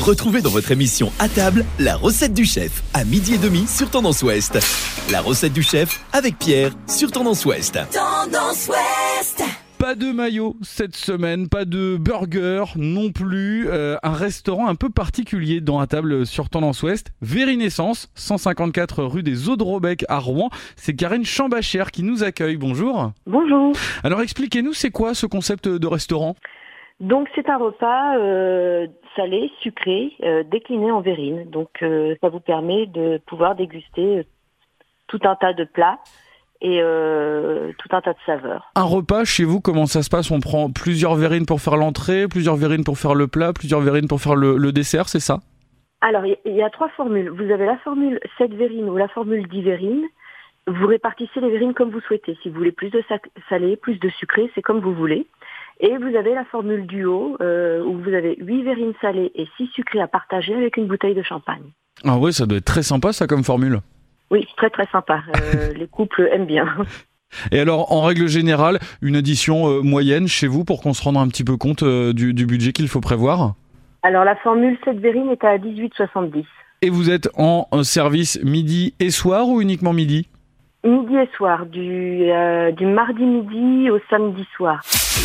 Retrouvez dans votre émission À table, la recette du chef, à 12h30 sur Tendance Ouest. La recette du chef avec Pierre sur Tendance Ouest. Tendance Ouest. Pas de maillot cette semaine, pas de burger non plus. Un restaurant un peu particulier dans À table sur Tendance Ouest. Vérinescence, 154 rue des Eaux de Robec à Rouen. C'est Karine Chambachère qui nous accueille. Bonjour. Bonjour. Alors expliquez-nous, c'est quoi ce concept de restaurant ? Donc c'est un repas salé, sucré, décliné en verrine. Donc ça vous permet de pouvoir déguster tout un tas de plats et tout un tas de saveurs. Un repas chez vous, comment ça se passe ? On prend plusieurs verrines pour faire l'entrée, plusieurs verrines pour faire le plat, plusieurs verrines pour faire le dessert, c'est ça ? Alors il y a 3 formules. Vous avez la formule 7 verrines ou la formule 10 verrines. Vous répartissez les verrines comme vous souhaitez. Si vous voulez plus de salé, plus de sucré, c'est comme vous voulez. Et vous avez la formule duo où vous avez 8 verrines salées et 6 sucrées à partager avec une bouteille de champagne. Ah ouais, ça doit être très sympa ça comme formule. Oui, très très sympa. Les couples aiment bien. Et alors, en règle générale, une addition moyenne chez vous pour qu'on se rende un petit peu compte du budget qu'il faut prévoir ? Alors la formule 7 verrines est à 18,70. Et vous êtes en service midi et soir ou uniquement midi ? Midi et soir, du mardi midi au samedi soir.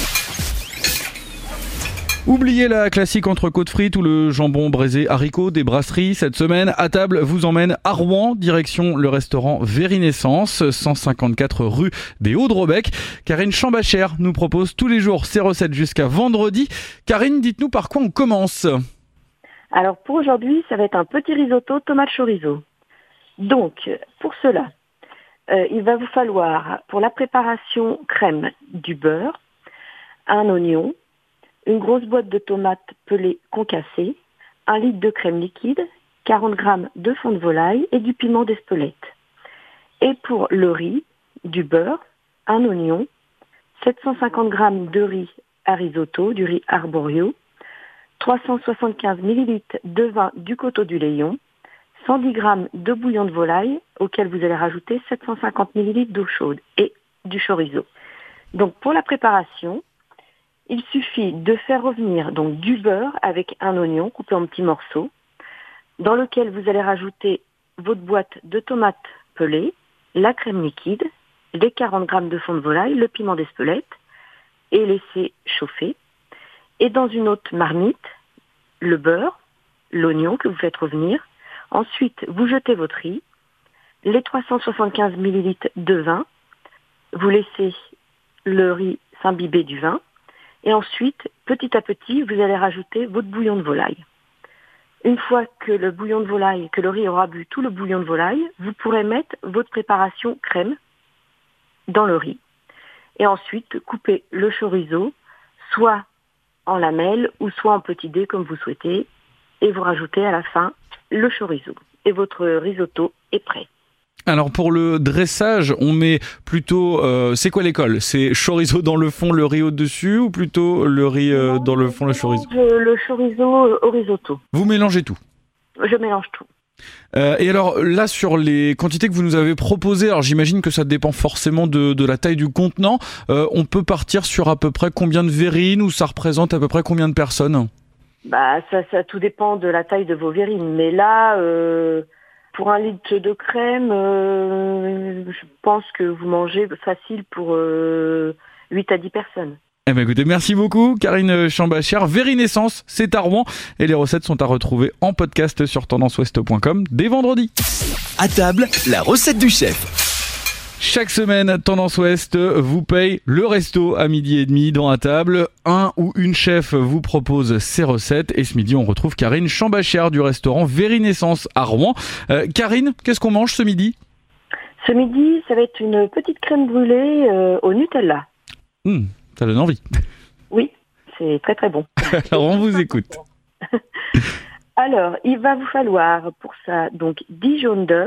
Oubliez la classique entrecôte frite ou le jambon braisé haricot des brasseries. Cette semaine, À table vous emmène à Rouen, direction le restaurant Vérinescence, 154 rue des Hauts de Robec. Karine Chambachère nous propose tous les jours ses recettes jusqu'à vendredi. Karine, dites-nous par quoi on commence. Alors pour aujourd'hui, ça va être un petit risotto tomate chorizo. Donc, pour cela, il va vous falloir, pour la préparation crème, du beurre, un oignon, une grosse boîte de tomates pelées concassées, 1 litre de crème liquide, 40 g de fond de volaille et du piment d'Espelette. Et pour le riz, du beurre, un oignon, 750 g de riz à risotto, du riz arborio, 375 ml de vin du Coteau du Léon, 110 g de bouillon de volaille auquel vous allez rajouter 750 ml d'eau chaude et du chorizo. Donc pour la préparation, il suffit de faire revenir donc du beurre avec un oignon coupé en petits morceaux, dans lequel vous allez rajouter votre boîte de tomates pelées, la crème liquide, les 40 g de fond de volaille, le piment d'Espelette, et laisser chauffer. Et dans une autre marmite, le beurre, l'oignon que vous faites revenir. Ensuite, vous jetez votre riz, les 375 ml de vin, vous laissez le riz s'imbiber du vin. Et ensuite, petit à petit, vous allez rajouter votre bouillon de volaille. Une fois que le bouillon de volaille, que le riz aura bu tout le bouillon de volaille, vous pourrez mettre votre préparation crème dans le riz. Et ensuite, couper le chorizo, soit en lamelles ou soit en petits dés comme vous souhaitez. Et vous rajoutez à la fin le chorizo. Et votre risotto est prêt. Alors pour le dressage, on met plutôt... c'est quoi l'école ? C'est chorizo dans le fond, le riz au-dessus ou plutôt le riz dans le fond, le chorizo ? Le chorizo au risotto. Vous mélangez tout ? Je mélange tout. Et alors là, sur les quantités que vous nous avez proposées, alors j'imagine que ça dépend forcément de la taille du contenant. On peut partir sur à peu près combien de verrines ou ça représente à peu près combien de personnes ? Bah ça tout dépend de la taille de vos verrines. Mais là... pour 1 litre de crème, je pense que vous mangez facile pour 8 à 10 personnes. Eh bien écoutez, merci beaucoup Karine Chambachère. Vérinescence, c'est à Rouen et les recettes sont à retrouver en podcast sur tendanceouest.com dès vendredi. À table, la recette du chef. Chaque semaine, Tendance Ouest vous paye le resto à 12h30 dans À table. Un ou une chef vous propose ses recettes et ce midi, on retrouve Karine Chambachère du restaurant Vérinescence à Rouen. Karine, qu'est-ce qu'on mange ce midi ? Ce midi, ça va être une petite crème brûlée au Nutella. Ça donne envie. Oui, c'est très très bon. Alors on vous écoute. Alors, il va vous falloir pour ça donc 10 jaunes d'œufs,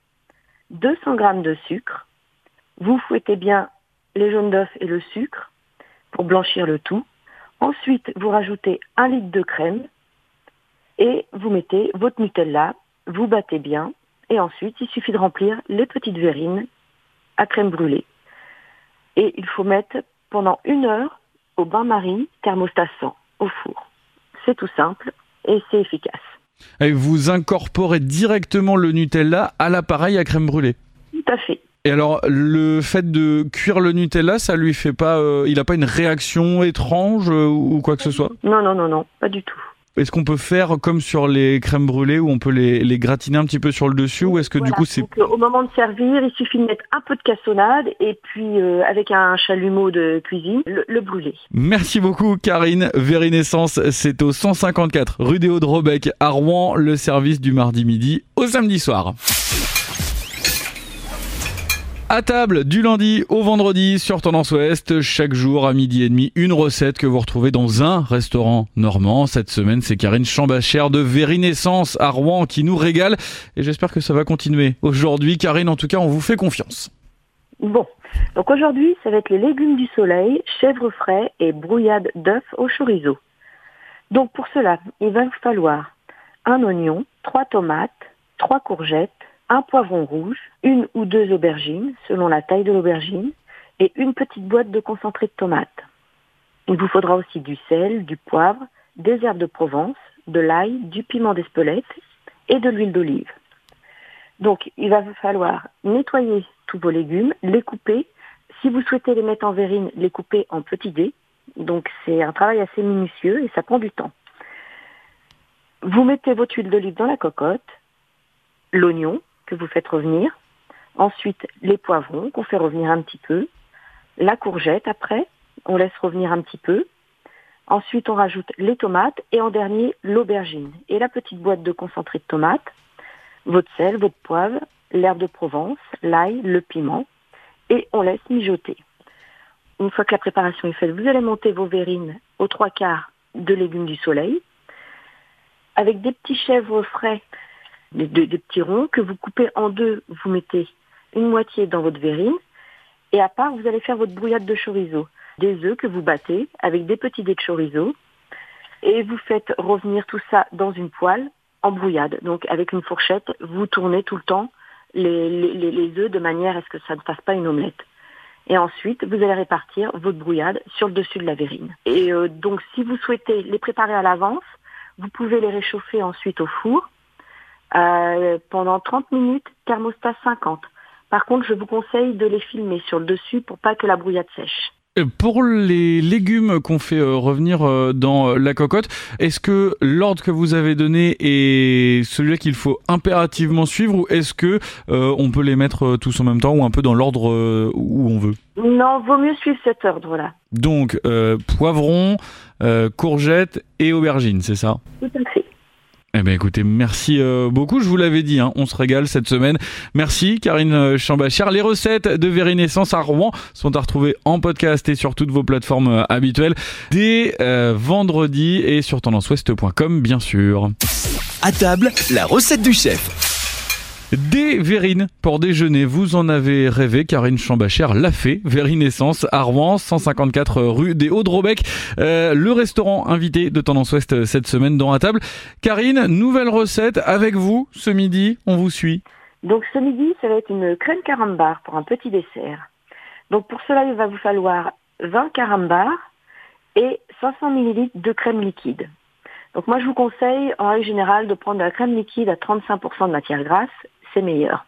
200 g de sucre. Vous fouettez bien les jaunes d'œufs et le sucre pour blanchir le tout. Ensuite, vous rajoutez 1 litre de crème et vous mettez votre Nutella, vous battez bien et ensuite, il suffit de remplir les petites verrines à crème brûlée. Et il faut mettre pendant 1 heure au bain-marie thermostat 100 au four. C'est tout simple et c'est efficace. Et vous incorporez directement le Nutella à l'appareil à crème brûlée. Tout à fait. Et alors, le fait de cuire le Nutella, ça lui fait pas, il n'a pas une réaction étrange ou quoi que ce soit? Non, pas du tout. Est-ce qu'on peut faire comme sur les crèmes brûlées où on peut les gratiner un petit peu sur le dessus ou est-ce que du coup c'est... Donc, au moment de servir, il suffit de mettre un peu de cassonade et puis avec un chalumeau de cuisine, le brûler. Merci beaucoup Karine. Vérinescence, c'est au 154 rue des Hauts-de-Robec à Rouen, le service du mardi midi au samedi soir. À table du lundi au vendredi sur Tendance Ouest, chaque jour à 12h30, une recette que vous retrouvez dans un restaurant normand. Cette semaine, c'est Karine Chambachère de Vérinescence à Rouen qui nous régale et j'espère que ça va continuer. Aujourd'hui, Karine, en tout cas, on vous fait confiance. Bon, donc aujourd'hui, ça va être les légumes du soleil, chèvre frais et brouillade d'œufs au chorizo. Donc pour cela, il va vous falloir un oignon, 3 tomates, 3 courgettes, un poivron rouge, 1 ou 2 aubergines, selon la taille de l'aubergine, et une petite boîte de concentré de tomate. Il vous faudra aussi du sel, du poivre, des herbes de Provence, de l'ail, du piment d'Espelette et de l'huile d'olive. Donc, il va vous falloir nettoyer tous vos légumes, les couper. Si vous souhaitez les mettre en verrine, les couper en petits dés. Donc, c'est un travail assez minutieux et ça prend du temps. Vous mettez votre huile d'olive dans la cocotte, l'oignon, que vous faites revenir, ensuite les poivrons qu'on fait revenir un petit peu, la courgette après, on laisse revenir un petit peu, ensuite on rajoute les tomates et en dernier l'aubergine et la petite boîte de concentré de tomate, votre sel, votre poivre, l'herbe de Provence, l'ail, le piment et on laisse mijoter. Une fois que la préparation est faite, vous allez monter vos verrines aux 3/4 de légumes du soleil avec des petits chèvres frais, des petits ronds que vous coupez en deux, vous mettez une moitié dans votre verrine et à part vous allez faire votre brouillade de chorizo, des œufs que vous battez avec des petits dés de chorizo et vous faites revenir tout ça dans une poêle en brouillade. Donc avec une fourchette, vous tournez tout le temps les œufs de manière à ce que ça ne fasse pas une omelette. Et ensuite, vous allez répartir votre brouillade sur le dessus de la verrine. Et donc si vous souhaitez les préparer à l'avance, vous pouvez les réchauffer ensuite au four pendant 30 minutes, thermostat 50. Par contre, je vous conseille de les filmer sur le dessus pour pas que la brouillade sèche. Pour les légumes qu'on fait revenir dans la cocotte, est-ce que l'ordre que vous avez donné est celui-là qu'il faut impérativement suivre ou est-ce que on peut les mettre tous en même temps ou un peu dans l'ordre où on veut? Non, vaut mieux suivre cet ordre-là. Donc, poivron, courgettes et aubergines, c'est ça? Tout à fait. Eh bien écoutez, merci beaucoup, je vous l'avais dit, on se régale cette semaine. Merci Karine Chambachère. Les recettes de Vérinescence à Rouen sont à retrouver en podcast et sur toutes vos plateformes habituelles dès vendredi et sur tendanceouest.com bien sûr. À table, la recette du chef. Des verrines pour déjeuner, vous en avez rêvé, Karine Chambachère l'a fait. Vérinescence à Rouen, 154 rue des Hauts-de-Robec, le restaurant invité de Tendance Ouest cette semaine dans À table. Karine, nouvelle recette avec vous ce midi, on vous suit. Donc ce midi, ça va être une crème carambar pour un petit dessert. Donc pour cela, il va vous falloir 20 carambars et 500 ml de crème liquide. Donc moi, je vous conseille, en règle générale, de prendre de la crème liquide à 35% de matière grasse. C'est meilleur.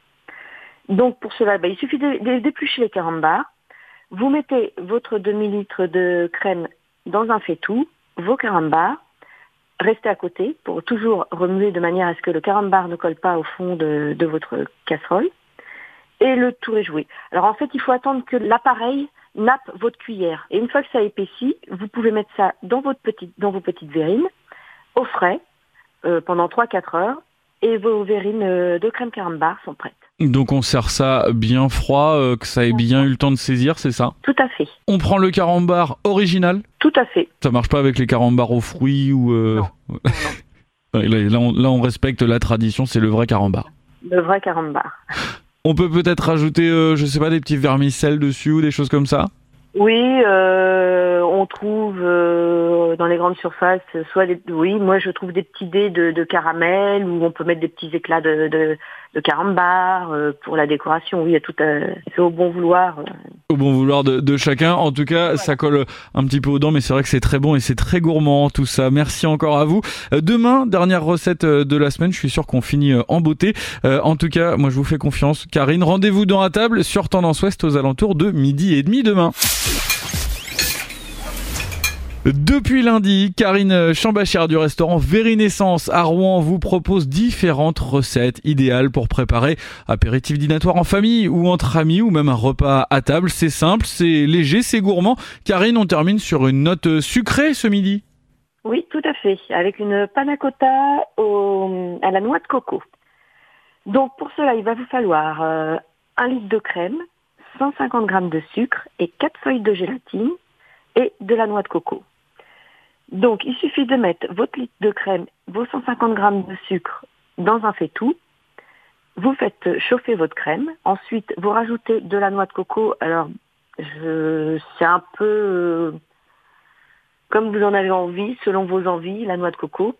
Donc pour cela, il suffit d'éplucher les carambars. Vous mettez votre demi-litre de crème dans un faitout, vos carambars, restez à côté pour toujours remuer de manière à ce que le carambar ne colle pas au fond de votre casserole. Et le tour est joué. Alors en fait, il faut attendre que l'appareil nappe votre cuillère. Et une fois que ça épaissit, vous pouvez mettre ça dans vos petites verrines, au frais, pendant 3-4 heures. Et vos verrines de crème carambar sont prêtes. Donc on sert ça bien froid, que ça ait bien eu le temps de saisir, c'est ça? Tout à fait. On prend le carambar original? Tout à fait. Ça marche pas avec les carambars aux fruits ou... Non. Là, on respecte la tradition, c'est le vrai carambar. Le vrai carambar. On peut peut-être rajouter, je sais pas, des petits vermicelles dessus ou des choses comme ça? Oui, on trouve dans les grandes surfaces, moi je trouve des petits dés de caramel où on peut mettre des petits éclats de de carambar, pour la décoration. Oui, il y a tout, c'est au bon vouloir. Au bon vouloir de chacun. En tout cas, ça colle un petit peu aux dents, mais c'est vrai que c'est très bon et c'est très gourmand tout ça. Merci encore à vous. Demain, dernière recette de la semaine. Je suis sûr qu'on finit en beauté. En tout cas, moi je vous fais confiance. Karine, rendez-vous dans la table sur Tendance Ouest aux alentours de 12h30 demain. Depuis lundi, Karine Chambachère du restaurant Vérinécence à Rouen vous propose différentes recettes idéales pour préparer apéritif dînatoire en famille ou entre amis ou même un repas à table. C'est simple, c'est léger, c'est gourmand. Karine, on termine sur une note sucrée ce midi. Oui, tout à fait, avec une panna cotta à la noix de coco. Donc pour cela, il va vous falloir 1 litre de crème, 150 g de sucre et 4 feuilles de gélatine et de la noix de coco. Donc, il suffit de mettre votre litre de crème, vos 150 g de sucre dans un faitout. Vous faites chauffer votre crème. Ensuite, vous rajoutez de la noix de coco. Alors, c'est un peu comme vous en avez envie, selon vos envies, la noix de coco.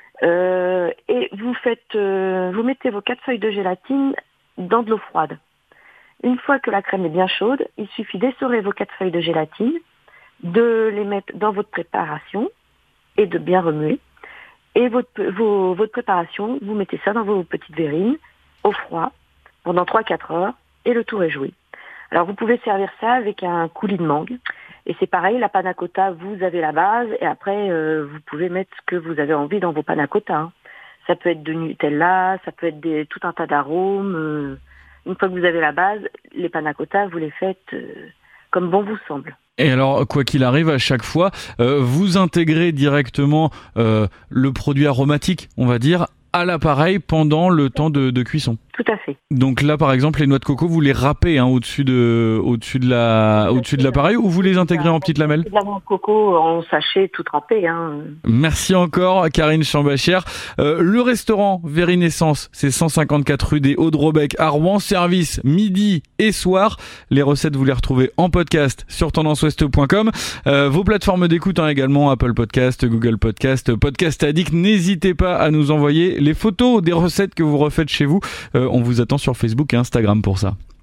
Et vous mettez vos 4 feuilles de gélatine dans de l'eau froide. Une fois que la crème est bien chaude, il suffit d'essorer vos 4 feuilles de gélatine, de les mettre dans votre préparation et de bien remuer. Et votre préparation, vous mettez ça dans vos petites verrines au froid pendant 3-4 heures et le tour est joué. Alors vous pouvez servir ça avec un coulis de mangue. Et c'est pareil, la panna cotta, vous avez la base et après vous pouvez mettre ce que vous avez envie dans vos panna cotta. Hein. Ça peut être de Nutella, ça peut être tout un tas d'arômes. Une fois que vous avez la base, les panna cotta, vous les faites comme bon vous semble. Et alors, quoi qu'il arrive, à chaque fois, vous intégrez directement le produit aromatique, on va dire, à l'appareil pendant le temps de cuisson. Tout à fait. Donc là, par exemple, les noix de coco, vous les râpez au-dessus de l'appareil ou vous les intégrez en petites lamelles ? De la noix de coco en sachet, tout râpé. Merci encore, Karine Chambachère. Le restaurant Vérinécence, c'est 154 rue des Hauts-de-Robec à Rouen. Service midi et soir. Les recettes, vous les retrouvez en podcast sur tendanceouest.com. Vos plateformes d'écoute également, Apple Podcast, Google Podcast, Podcast Addict. N'hésitez pas à nous envoyer les photos des recettes que vous refaites chez vous. On vous attend sur Facebook et Instagram pour ça.